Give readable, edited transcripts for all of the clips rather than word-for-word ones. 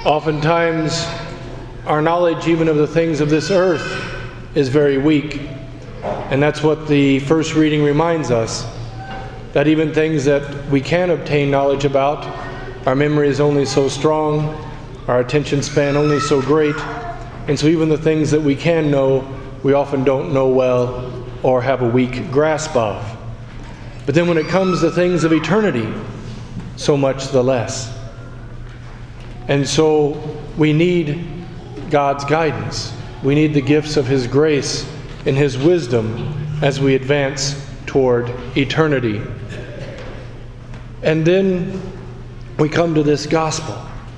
Oftentimes, our knowledge even of the things of this earth is very weak. And that's what the first reading reminds us, that even things that we can obtain knowledge about, our memory is only so strong, our attention span only so great, and so even the things that we can know, we often don't know well or have a weak grasp of. But then when it comes to things of eternity, so much the less. And so we need God's guidance. We need the gifts of His grace and His wisdom as we advance toward eternity. And then we come to this gospel.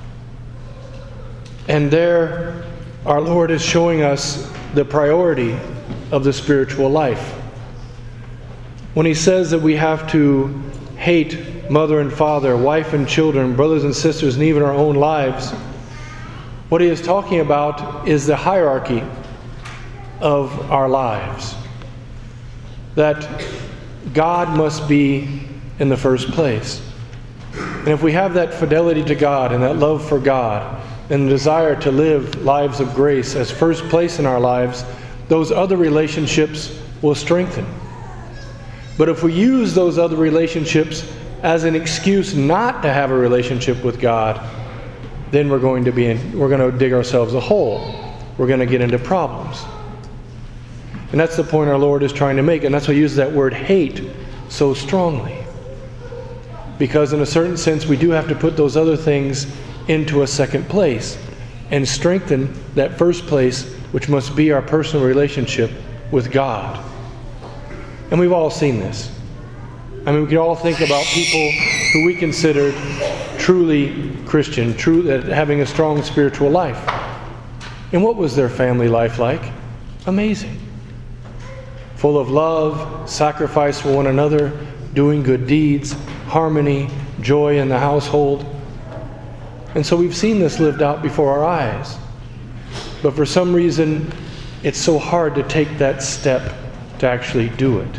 And there our Lord is showing us the priority of the spiritual life. When He says that we have to hate mother and father, wife and children, brothers and sisters, and even our own lives, what He is talking about is the hierarchy of our lives. That God must be in the first place. And if we have that fidelity to God and that love for God and the desire to live lives of grace as first place in our lives, those other relationships will strengthen. But if we use those other relationships as an excuse not to have a relationship with God, then we're going to dig ourselves a hole. We're going to get into problems. And that's the point our Lord is trying to make. And that's why He uses that word hate so strongly. Because in a certain sense, we do have to put those other things into a second place and strengthen that first place, which must be our personal relationship with God. And we've all seen this. I mean, we can all think about people who we considered truly Christian, having a strong spiritual life. And what was their family life like? Amazing. Full of love, sacrifice for one another, doing good deeds, harmony, joy in the household. And so we've seen this lived out before our eyes. But for some reason, it's so hard to take that step to actually do it.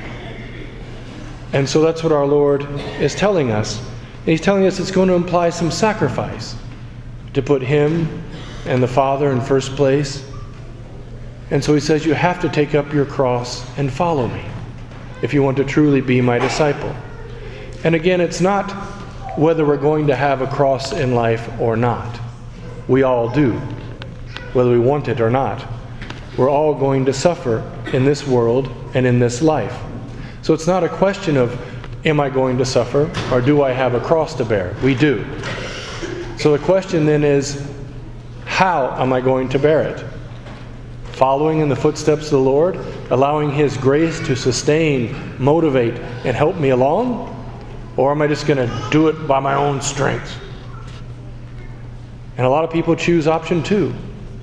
And so that's what our Lord is telling us. And He's telling us it's going to imply some sacrifice to put Him and the Father in first place. And so He says you have to take up your cross and follow me if you want to truly be my disciple. And again, it's not whether we're going to have a cross in life or not. We all do, whether we want it or not. We're all going to suffer in this world and in this life. So it's not a question of, am I going to suffer, or do I have a cross to bear? We do. So the question then is, how am I going to bear it? Following in the footsteps of the Lord, allowing His grace to sustain, motivate, and help me along? Or am I just going to do it by my own strength? And a lot of people choose option 2.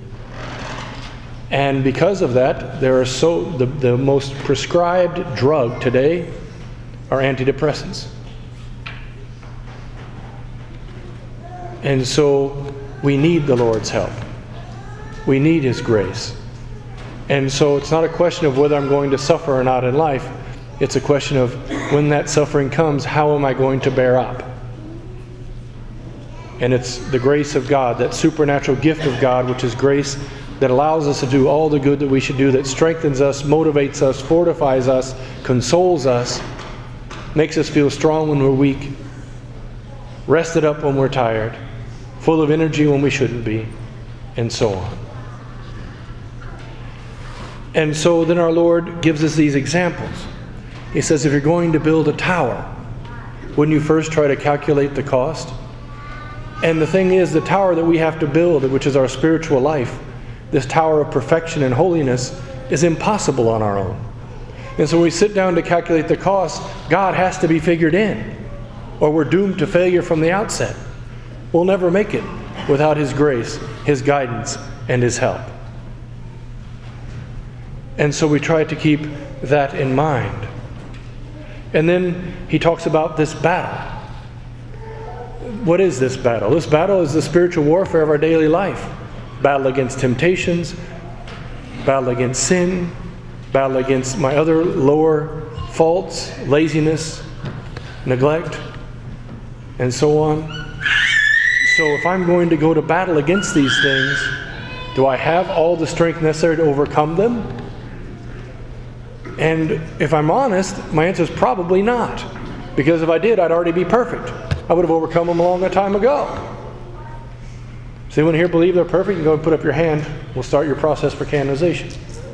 And because of that, the most prescribed drug today are antidepressants. And so we need the Lord's help. We need His grace. And so it's not a question of whether I'm going to suffer or not in life. It's a question of when that suffering comes, how am I going to bear up? And it's the grace of God, that supernatural gift of God, which is grace that allows us to do all the good that we should do, that strengthens us, motivates us, fortifies us, consoles us, makes us feel strong when we're weak, rested up when we're tired, full of energy when we shouldn't be, and so on. And so then our Lord gives us these examples. He says, if you're going to build a tower, wouldn't you first try to calculate the cost? And the thing is, the tower that we have to build, which is our spiritual life, this tower of perfection and holiness, is impossible on our own. And so when we sit down to calculate the cost, God has to be figured in, or we're doomed to failure from the outset. We'll never make it without His grace, His guidance, and His help. And so we try to keep that in mind. And then He talks about this battle. What is this battle? This battle is the spiritual warfare of our daily life. Battle against temptations, battle against sin, battle against my other lower faults, laziness, neglect, and so on. So if I'm going to go to battle against these things, do I have all the strength necessary to overcome them? And if I'm honest, my answer is probably not. Because if I did, I'd already be perfect. I would have overcome them a long time ago. Does anyone here believe they're perfect? You go and put up your hand. We'll start your process for canonization.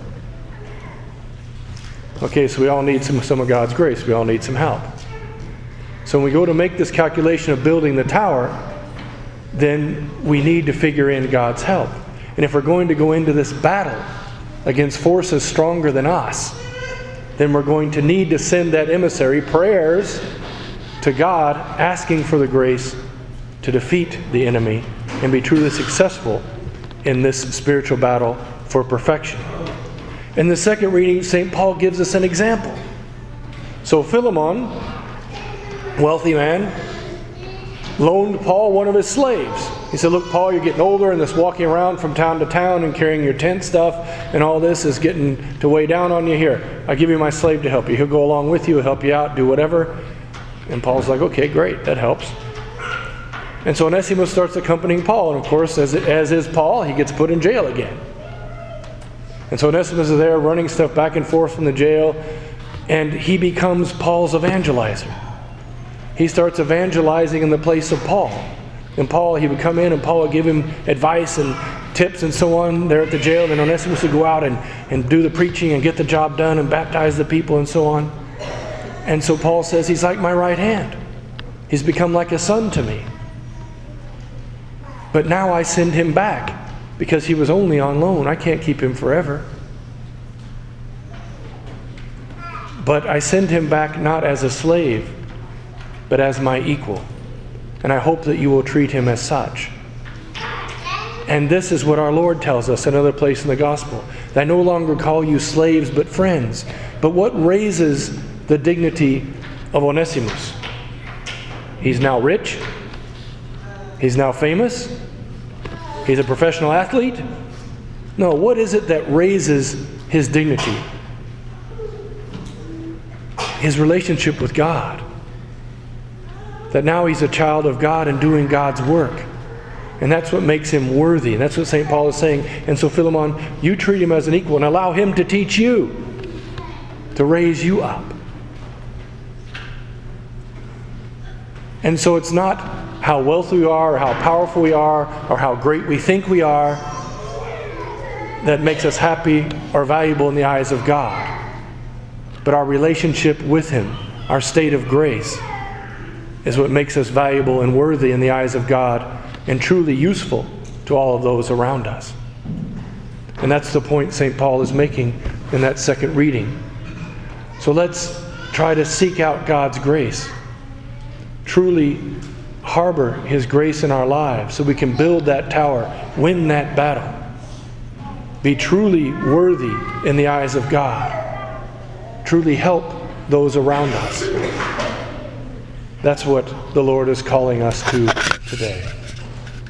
Okay, so we all need some of God's grace. We all need some help. So when we go to make this calculation of building the tower, then we need to figure in God's help. And if we're going to go into this battle against forces stronger than us, then we're going to need to send that emissary prayers to God, asking for the grace to defeat the enemy and be truly successful in this spiritual battle for perfection. In the second reading, St. Paul gives us an example. So Philemon, wealthy man, loaned Paul one of his slaves. He said, look, Paul, you're getting older, and this walking around from town to town and carrying your tent stuff and all this is getting to weigh down on you. Here, I'll give you my slave to help you. He'll go along with you, he'll help you out, do whatever. And Paul's like, okay, great, that helps. And so Onesimus starts accompanying Paul, and of course, as is Paul, he gets put in jail again. And so Onesimus is there running stuff back and forth from the jail, and he becomes Paul's evangelizer. He starts evangelizing in the place of Paul. And Paul, he would come in and Paul would give him advice and tips and so on there at the jail. And Onesimus would go out and do the preaching and get the job done and baptize the people and so on. And so Paul says, he's like my right hand. He's become like a son to me. But now I send him back because he was only on loan. I can't keep him forever. But I send him back not as a slave, but as my equal. And I hope that you will treat him as such. And this is what our Lord tells us in another place in the Gospel. That I no longer call you slaves, but friends. But what raises the dignity of Onesimus? He's now rich. He's now famous. He's a professional athlete. No, what is it that raises his dignity? His relationship with God. That now he's a child of God and doing God's work. And that's what makes him worthy. And that's what St. Paul is saying. And so Philemon, you treat him as an equal and allow him to teach you, to raise you up. And so it's not how wealthy we are or how powerful we are or how great we think we are that makes us happy or valuable in the eyes of God. But our relationship with him, our state of grace, is what makes us valuable and worthy in the eyes of God and truly useful to all of those around us. And that's the point St. Paul is making in that second reading. So let's try to seek out God's grace. Truly harbor his grace in our lives so we can build that tower, win that battle. Be truly worthy in the eyes of God. Truly help those around us. That's what the Lord is calling us to today.